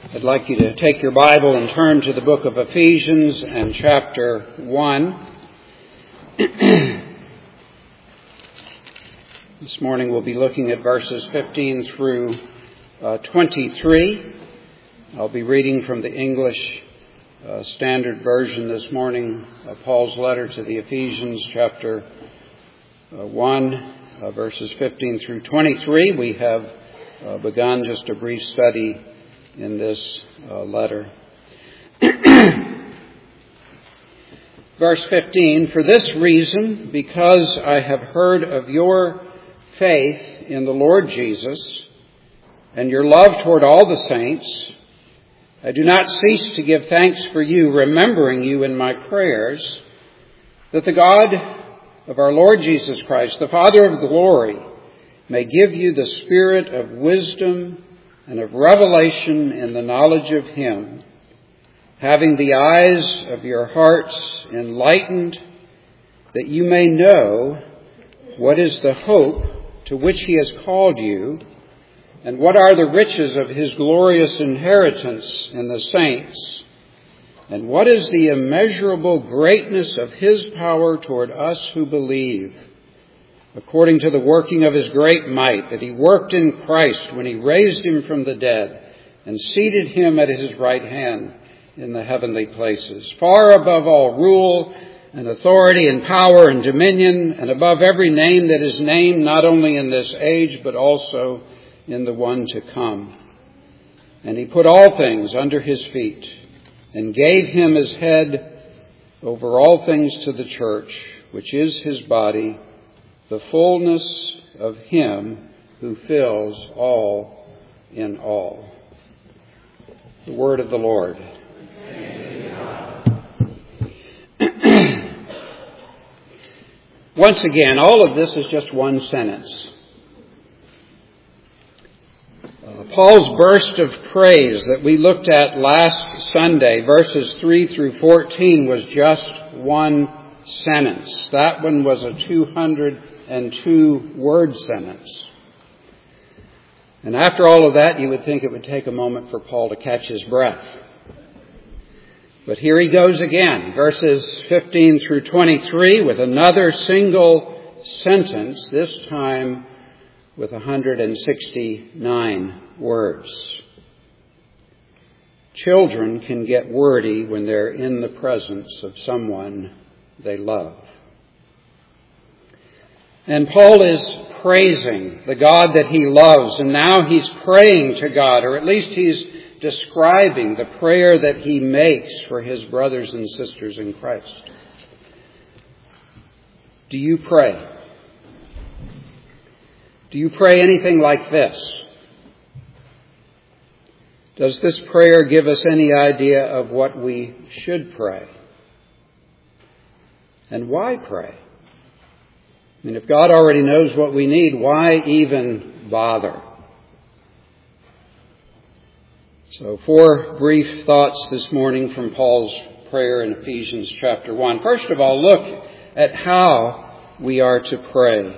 I'd like you to take your Bible and turn to the book of Ephesians and chapter 1. This morning we'll be looking at verses 15 through 23. I'll be reading from the English Standard Version this morning, Paul's letter to the Ephesians, chapter 1, verses 15 through 23. We have begun just a brief study in this letter. Verse 15, "For this reason, because I have heard of your faith in the Lord Jesus and your love toward all the saints, I do not cease to give thanks for you, remembering you in my prayers, that the God of our Lord Jesus Christ, the Father of glory, may give you the spirit of wisdom and of revelation in the knowledge of Him, having the eyes of your hearts enlightened, that you may know what is the hope to which He has called you, and what are the riches of His glorious inheritance in the saints, and what is the immeasurable greatness of His power toward us who believe, according to the working of His great might, that He worked in Christ when He raised Him from the dead and seated Him at His right hand in the heavenly places, far above all rule and authority and power and dominion, and above every name that is named, not only in this age, but also in the one to come. And He put all things under His feet and gave Him as head over all things to the church, which is His body, the fullness of Him who fills all in all." The word of the Lord. Once again, all of this is just one sentence. Paul's burst of praise that we looked at last Sunday, verses 3 through 14, was just one sentence. That one was a 202-word sentence. And after all of that, you would think it would take a moment for Paul to catch his breath. But here he goes again, verses 15 through 23, with another single sentence, this time with 169 words. Children can get wordy when they're in the presence of someone they love. And Paul is praising the God that he loves, and now he's praying to God, or at least he's describing the prayer that he makes for his brothers and sisters in Christ. Do you pray? Do you pray anything like this? Does this prayer give us any idea of what we should pray? And why pray? I mean, if God already knows what we need, why even bother? So 4 brief thoughts this morning from Paul's prayer in Ephesians chapter 1. First of all, look at how we are to pray.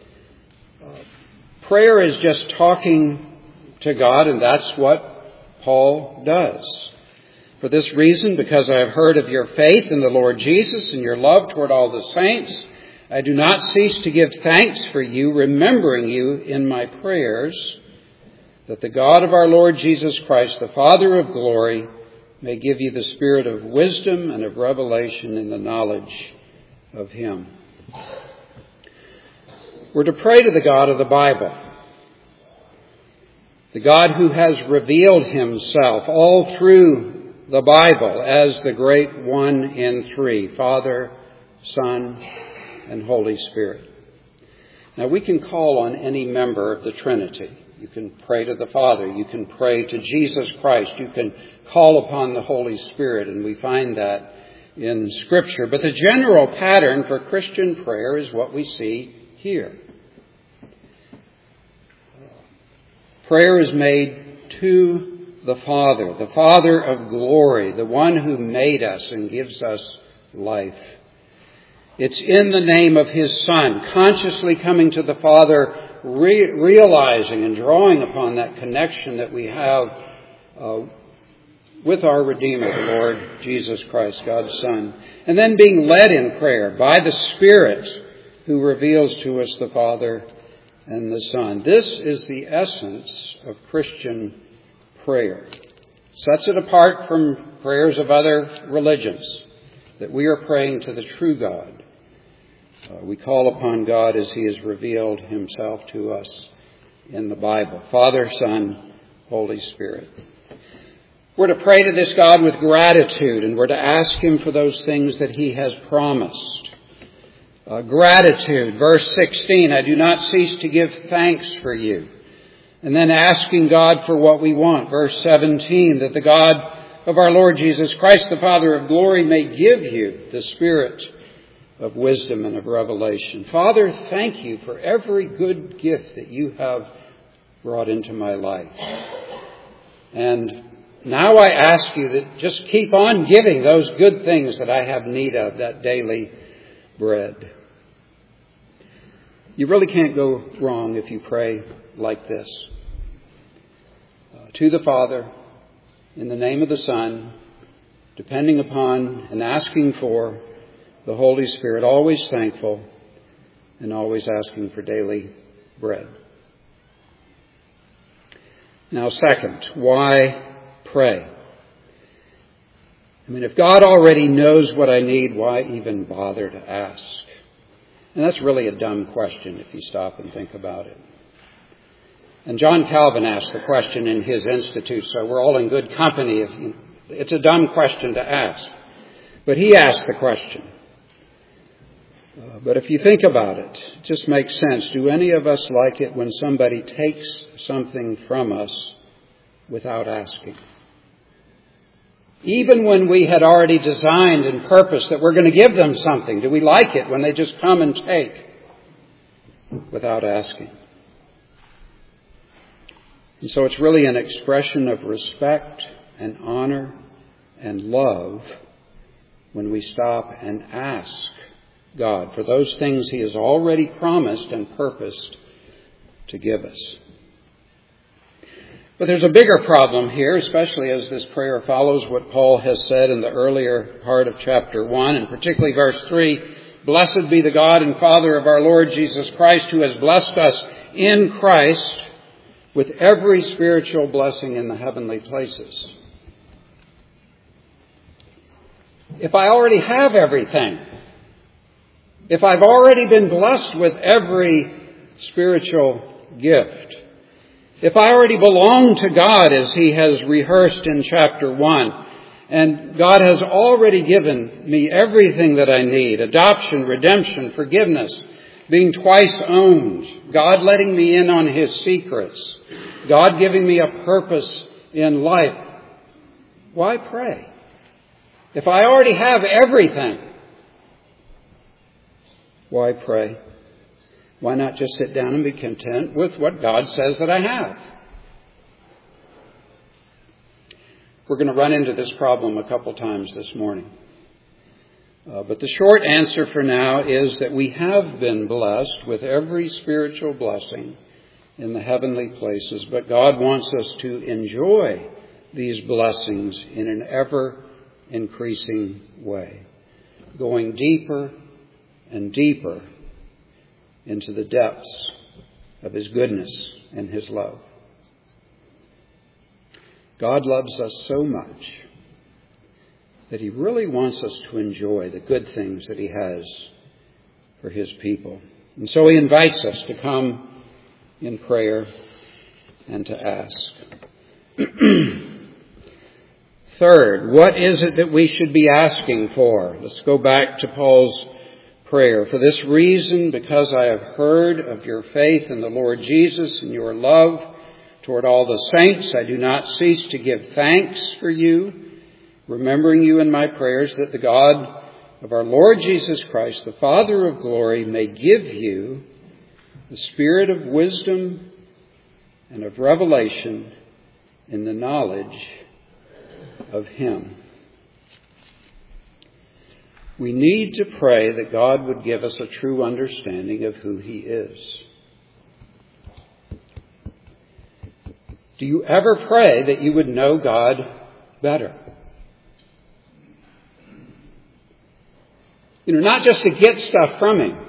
Prayer is just talking to God, and that's what Paul does. "For this reason, because I have heard of your faith in the Lord Jesus and your love toward all the saints, I do not cease to give thanks for you, remembering you in my prayers, that the God of our Lord Jesus Christ, the Father of glory, may give you the spirit of wisdom and of revelation in the knowledge of Him." We're to pray to the God of the Bible, the God who has revealed Himself all through the Bible as the great one in three, Father, Son, and Holy Spirit. Now, we can call on any member of the Trinity. You can pray to the Father. You can pray to Jesus Christ. You can call upon the Holy Spirit, and we find that in Scripture. But the general pattern for Christian prayer is what we see here. Prayer is made to the Father of glory, the one who made us and gives us life. It's in the name of His Son, consciously coming to the Father, realizing and drawing upon that connection that we have with our Redeemer, the Lord Jesus Christ, God's Son, and then being led in prayer by the Spirit who reveals to us the Father and the Son. This is the essence of Christian prayer. Sets it apart from prayers of other religions, that we are praying to the true God. We call upon God as He has revealed Himself to us in the Bible. Father, Son, Holy Spirit. We're to pray to this God with gratitude, and we're to ask Him for those things that He has promised. Gratitude, verse 16, I do not cease to give thanks for you. And then asking God for what we want. Verse 17, that the God of our Lord Jesus Christ, the Father of glory, may give you the spirit of wisdom and of revelation. Father, thank you for every good gift that you have brought into my life. And now I ask you that just keep on giving those good things that I have need of, that daily bread. You really can't go wrong if you pray like this. To the Father, in the name of the Son, depending upon and asking for the Holy Spirit, always thankful and always asking for daily bread. Now, second, why pray? I mean, if God already knows what I need, why even bother to ask? And that's really a dumb question if you stop and think about it. And John Calvin asked the question in his Institute, so we're all in good company. It's a dumb question to ask. But he asked the question. But if you think about it, it just makes sense. Do any of us like it when somebody takes something from us without asking? Even when we had already designed and purposed that we're going to give them something, do we like it when they just come and take without asking? And so it's really an expression of respect and honor and love when we stop and ask God for those things He has already promised and purposed to give us. But there's a bigger problem here, especially as this prayer follows what Paul has said in the earlier part of chapter 1, and particularly verse 3, Blessed be the God and Father of our Lord Jesus Christ, who has blessed us in Christ with every spiritual blessing in the heavenly places. If I already have everything, if I've already been blessed with every spiritual gift, if I already belong to God as He has rehearsed in chapter 1, and God has already given me everything that I need, adoption, redemption, forgiveness, being twice owned, God letting me in on His secrets, God giving me a purpose in life, why pray? If I already have everything, why pray? Why not just sit down and be content with what God says that I have? We're going to run into this problem a couple times this morning. But the short answer for now is that we have been blessed with every spiritual blessing in the heavenly places, but God wants us to enjoy these blessings in an ever-increasing way, going deeper and deeper into the depths of His goodness and His love. God loves us so much that He really wants us to enjoy the good things that He has for His people. And so He invites us to come in prayer and to ask. Third, what is it that we should be asking for? Let's go back to Paul's prayer. For this reason, because I have heard of your faith in the Lord Jesus and your love toward all the saints, I do not cease to give thanks for you, remembering you in my prayers, that the God of our Lord Jesus Christ, the Father of glory, may give you the spirit of wisdom and of revelation in the knowledge of Him. We need to pray that God would give us a true understanding of who He is. Do you ever pray that you would know God better. Not just to get stuff from Him.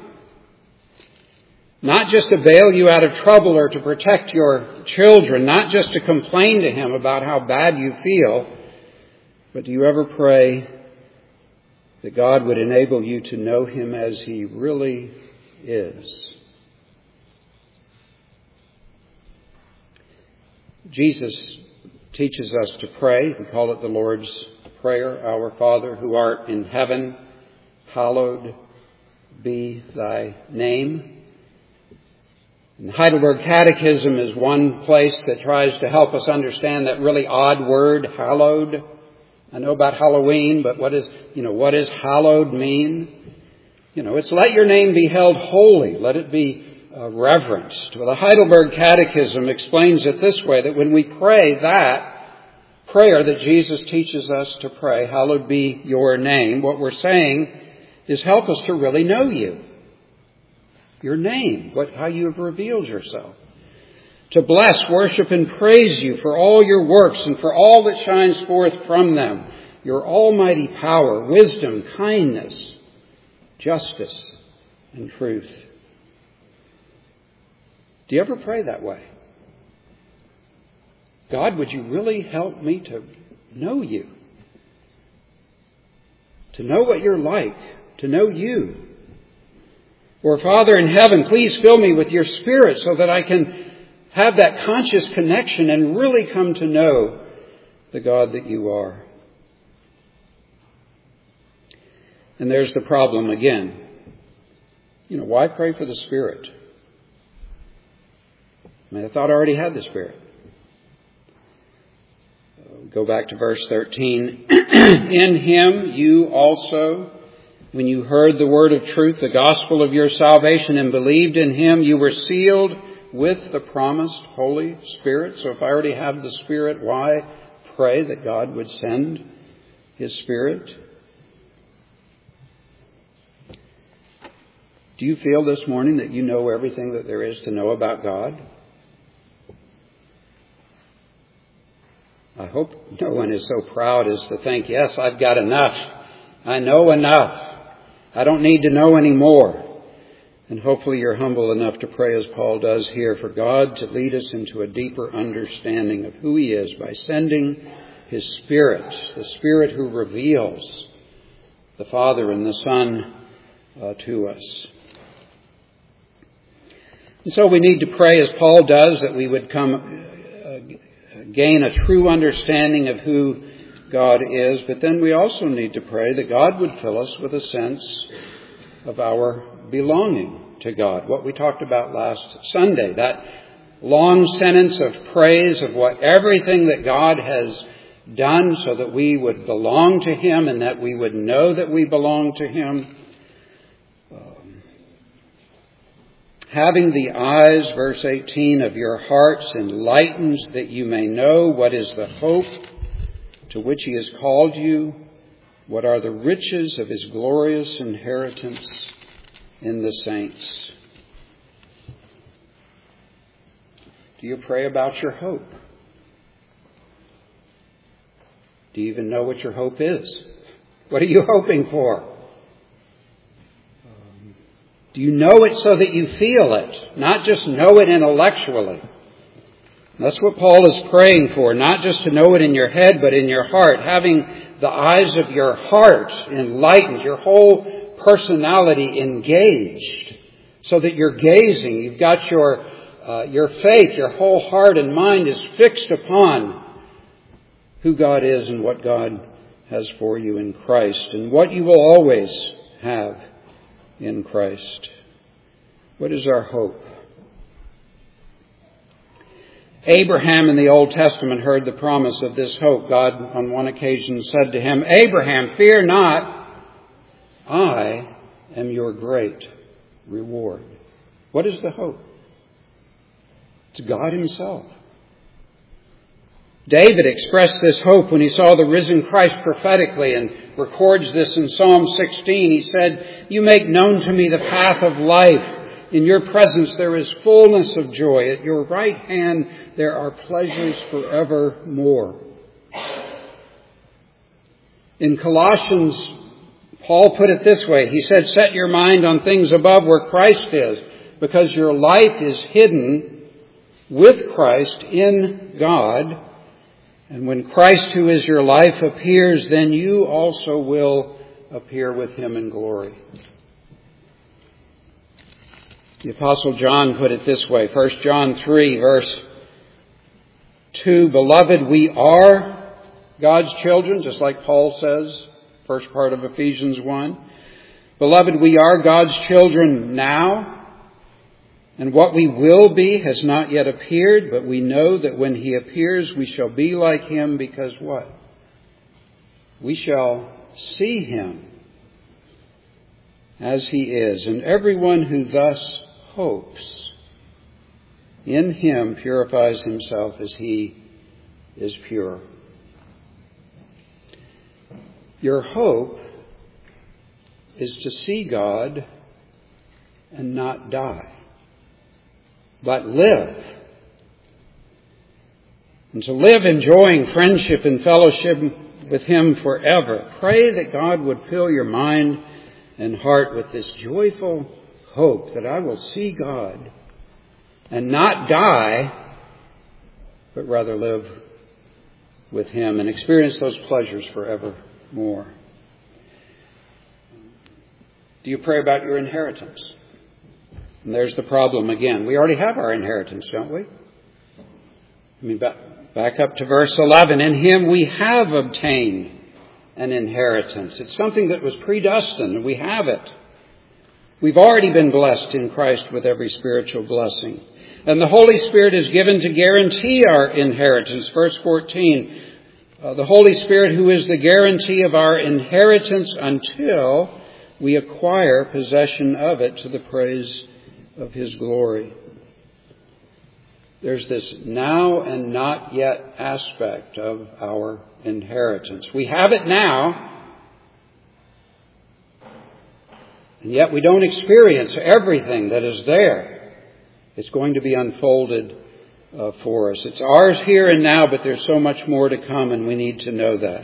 Not just to bail you out of trouble or to protect your children. Not just to complain to Him about how bad you feel. But do you ever pray that God would enable you to know Him as He really is? Jesus teaches us to pray. We call it the Lord's Prayer. Our Father, who art in heaven, hallowed be thy name. And the Heidelberg Catechism is one place that tries to help us understand that really odd word, hallowed. I know about Halloween, but what does hallowed mean? It's let your name be held holy. Let it be reverenced. Well, the Heidelberg Catechism explains it this way, that when we pray that prayer that Jesus teaches us to pray, hallowed be your name, what we're saying is help us to really know you. Your name, how you have revealed yourself. To bless, worship, and praise you for all your works and for all that shines forth from them. Your almighty power, wisdom, kindness, justice, and truth. Do you ever pray that way? God, would you really help me to know you? To know what you're like. To know you. Or, Father in heaven, please fill me with your Spirit so that I can have that conscious connection and really come to know the God that you are. And there's the problem again. Why pray for the Spirit? I thought I already had the Spirit. Go back to verse 13. In Him you also, when you heard the word of truth, the gospel of your salvation, and believed in Him, you were sealed with the promised Holy Spirit. So if I already have the Spirit, why pray that God would send His Spirit? Do you feel this morning that you know everything that there is to know about God? I hope no one is so proud as to think, yes, I've got enough. I know enough. I don't need to know any more. And hopefully you're humble enough to pray as Paul does here for God to lead us into a deeper understanding of who He is by sending His Spirit, the Spirit who reveals the Father and the Son to us. And so we need to pray as Paul does, that we would gain a true understanding of who God is, but then we also need to pray that God would fill us with a sense of our belonging to God. What we talked about last Sunday, that long sentence of praise of everything that God has done so that we would belong to Him and that we would know that we belong to Him. Having the eyes, verse 18, of your hearts enlightened, that you may know what is the hope to which He has called you, what are the riches of His glorious inheritance in the saints. Do you pray about your hope? Do you even know what your hope is? What are you hoping for? Do you know it so that you feel it, not just know it intellectually? That's what Paul is praying for, not just to know it in your head, but in your heart, having the eyes of your heart enlightened, your whole personality engaged, so that you're gazing, you've got your faith, your whole heart and mind is fixed upon who God is and what God has for you in Christ, and what you will always have in Christ. What is our hope? Abraham in the Old Testament heard the promise of this hope. God on one occasion said to him, Abraham, fear not, I am your great reward. What is the hope? It's God Himself. David expressed this hope when he saw the risen Christ prophetically and records this in Psalm 16. He said, you make known to me the path of life. In your presence there is fullness of joy. At your right hand there are pleasures forevermore. In Colossians, Paul put it this way. He said, set your mind on things above where Christ is, because your life is hidden with Christ in God. And when Christ, who is your life, appears, then you also will appear with him in glory. The Apostle John put it this way, 1 John 3, verse 2, Beloved, we are God's children, just like Paul says, first part of Ephesians 1. Beloved, we are God's children now, and what we will be has not yet appeared, but we know that when he appears, we shall be like him, because what? We shall see him as he is. And everyone who thus hopes in him purifies himself as he is pure. Your hope is to see God and not die, but live. And to live enjoying friendship and fellowship with him forever. Pray that God would fill your mind and heart with this joyful hope that I will see God and not die, but rather live with him and experience those pleasures forevermore. Do you pray about your inheritance? And there's the problem again. We already have our inheritance, don't we? I mean, back up to verse 11. In him we have obtained an inheritance. It's something that was predestined, and we have it. We've already been blessed in Christ with every spiritual blessing. And the Holy Spirit is given to guarantee our inheritance. Verse 14, the Holy Spirit who is the guarantee of our inheritance until we acquire possession of it to the praise of his glory. There's this now and not yet aspect of our inheritance. We have it now, and yet we don't experience everything that is there. It's going to be unfolded for us. It's ours here and now, but there's so much more to come, and we need to know that.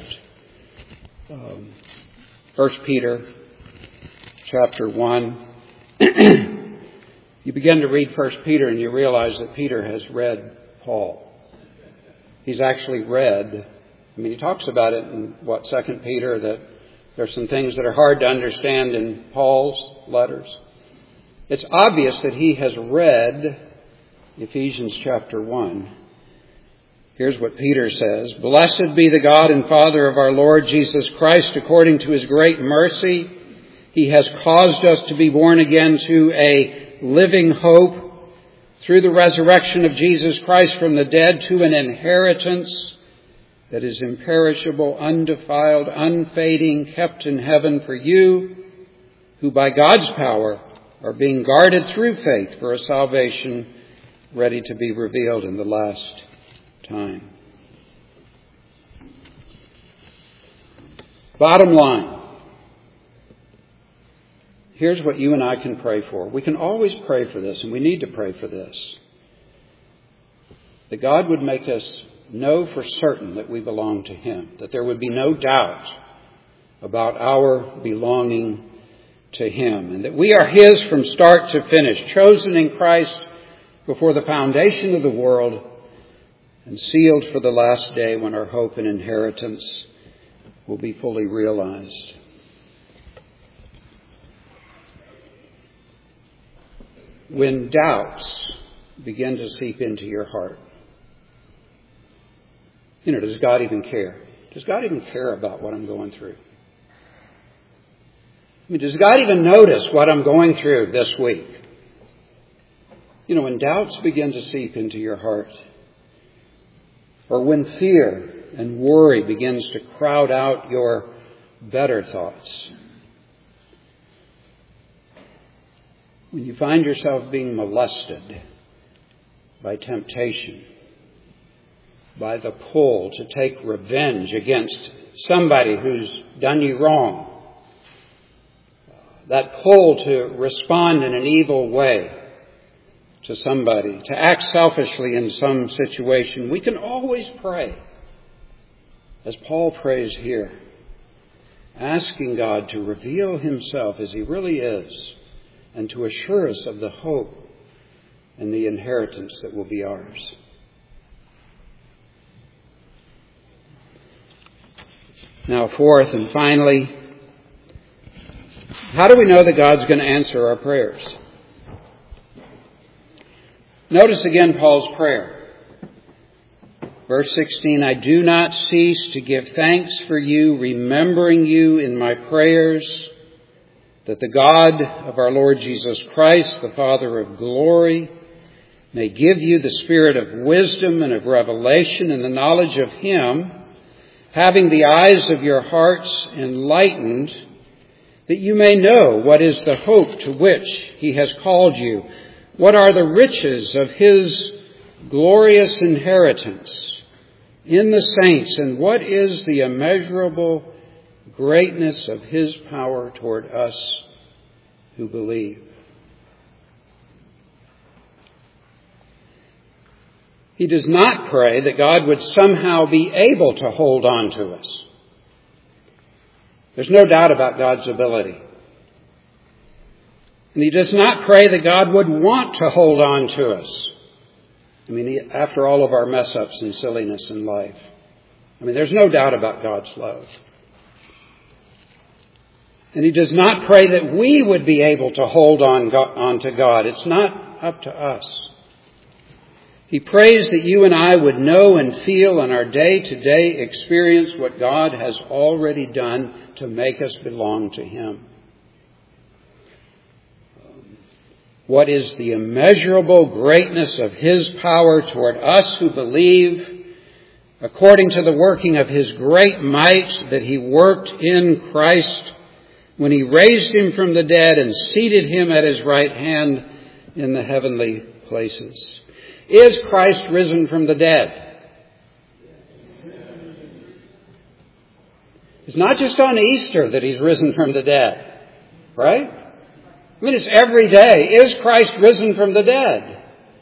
1 Peter chapter 1. You begin to read 1 Peter and you realize that Peter has read Paul. He's actually read, he talks about it in 2 Peter, that there's some things that are hard to understand in Paul's letters. It's obvious that he has read Ephesians chapter 1. Here's what Peter says. Blessed be the God and Father of our Lord Jesus Christ, according to his great mercy. He has caused us to be born again to a living hope through the resurrection of Jesus Christ from the dead, to an inheritance that is imperishable, undefiled, unfading, kept in heaven for you, who by God's power are being guarded through faith for a salvation ready to be revealed in the last time. Bottom line. Here's what you and I can pray for. We can always pray for this, and we need to pray for this. That God would make us know for certain that we belong to him. That there would be no doubt about our belonging to him. And that we are his from start to finish. Chosen in Christ before the foundation of the world. And sealed for the last day when our hope and inheritance will be fully realized. When doubts begin to seep into your heart, does God even care? Does God even care about what I'm going through? Does God even notice what I'm going through this week? When doubts begin to seep into your heart, or when fear and worry begins to crowd out your better thoughts, when you find yourself being molested by temptation, by the pull to take revenge against somebody who's done you wrong, that pull to respond in an evil way to somebody, to act selfishly in some situation, we can always pray, as Paul prays here, asking God to reveal himself as he really is and to assure us of the hope and the inheritance that will be ours. Now, fourth and finally, how do we know that God's going to answer our prayers? Notice again Paul's prayer. Verse 16, I do not cease to give thanks for you, remembering you in my prayers, that the God of our Lord Jesus Christ, the Father of glory, may give you the spirit of wisdom and of revelation and the knowledge of him, having the eyes of your hearts enlightened, that you may know what is the hope to which he has called you, what are the riches of his glorious inheritance in the saints, and what is the immeasurable greatness of his power toward us who believe. He does not pray that God would somehow be able to hold on to us. There's no doubt about God's ability. And he does not pray that God would want to hold on to us. I mean, after all of our mess-ups and silliness in life. I mean, there's no doubt about God's love. And he does not pray that we would be able to hold on to God. It's not up to us. He prays that you and I would know and feel in our day-to-day experience what God has already done to make us belong to him. What is the immeasurable greatness of his power toward us who believe, according to the working of his great might that he worked in Christ when he raised him from the dead and seated him at his right hand in the heavenly places. Is Christ risen from the dead? It's not just on Easter that he's risen from the dead, right? I mean, it's every day. Is Christ risen from the dead?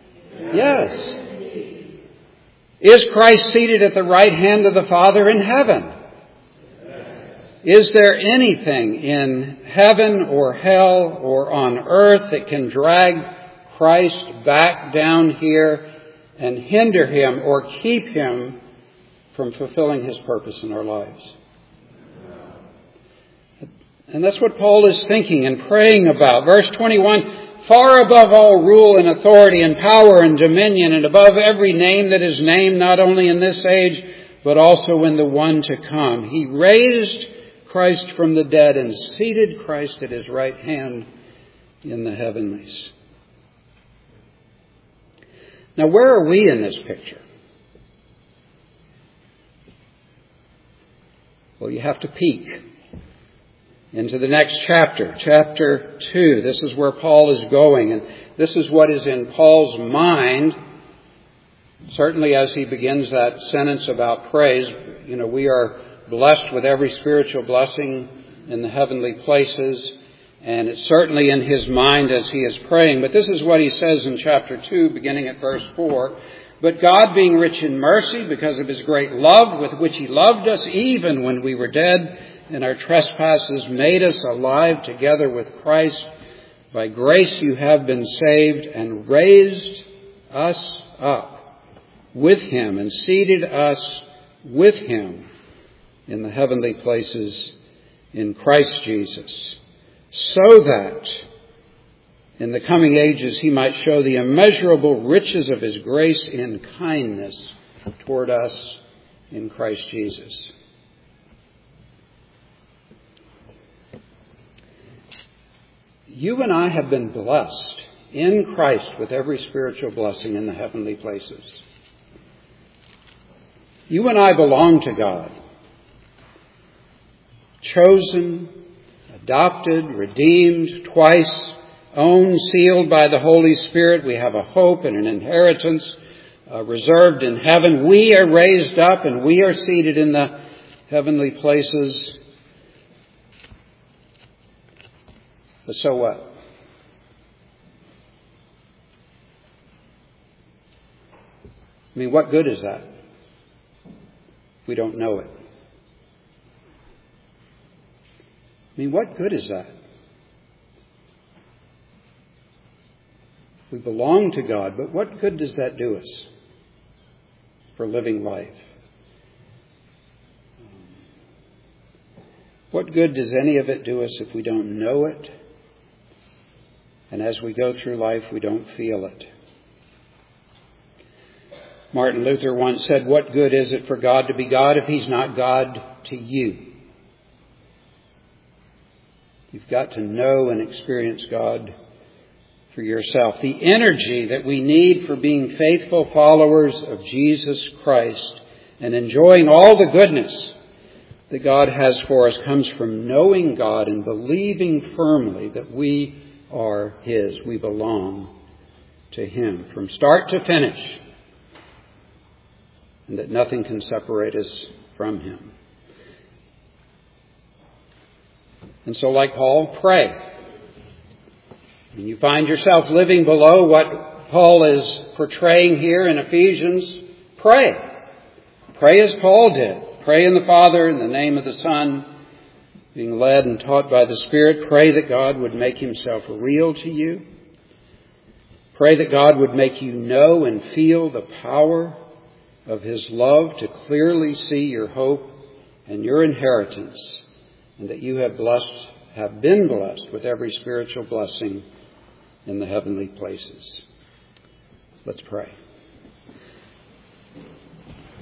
Yes. Is Christ seated at the right hand of the Father in heaven? Is there anything in heaven or hell or on earth that can drag Christ back down here and hinder him or keep him from fulfilling his purpose in our lives? And that's what Paul is thinking and praying about. Verse 21, far above all rule and authority and power and dominion and above every name that is named, not only in this age, but also in the one to come. He raised Christ from the dead and seated Christ at his right hand in the heavenlies. Now, where are we in this picture? Well, you have to peek into the next chapter, chapter 2. This is where Paul is going, and this is what is in Paul's mind. Certainly as he begins that sentence about praise, we are blessed with every spiritual blessing in the heavenly places, and it's certainly in his mind as he is praying. But this is what he says in chapter 2, beginning at verse 4. But God, being rich in mercy, because of his great love with which he loved us, even when we were dead in our trespasses, made us alive together with Christ. By grace you have been saved, and raised us up with him and seated us with him in the heavenly places in Christ Jesus, so that in the coming ages he might show the immeasurable riches of his grace in kindness toward us in Christ Jesus. You and I have been blessed in Christ with every spiritual blessing in the heavenly places. You and I belong to God. Chosen, adopted, redeemed, twice, owned, sealed by the Holy Spirit. We have a hope and an inheritance reserved in heaven. We are raised up and we are seated in the heavenly places. But so what? I mean, what good is that? We don't know it. I mean, what good is that? We belong to God, but what good does that do us for living life? What good does any of it do us if we don't know it? And as we go through life, we don't feel it. Martin Luther once said, "What good is it for God to be God if He's not God to you?" You've got to know and experience God for yourself. The energy that we need for being faithful followers of Jesus Christ and enjoying all the goodness that God has for us comes from knowing God and believing firmly that we are His. We belong to Him from start to finish, and that nothing can separate us from Him. And so, like Paul, pray. When you find yourself living below what Paul is portraying here in Ephesians, pray. Pray as Paul did. Pray in the Father, in the name of the Son, being led and taught by the Spirit. Pray that God would make Himself real to you. Pray that God would make you know and feel the power of His love to clearly see your hope and your inheritance, and that you have been blessed with every spiritual blessing in the heavenly places. Let's pray.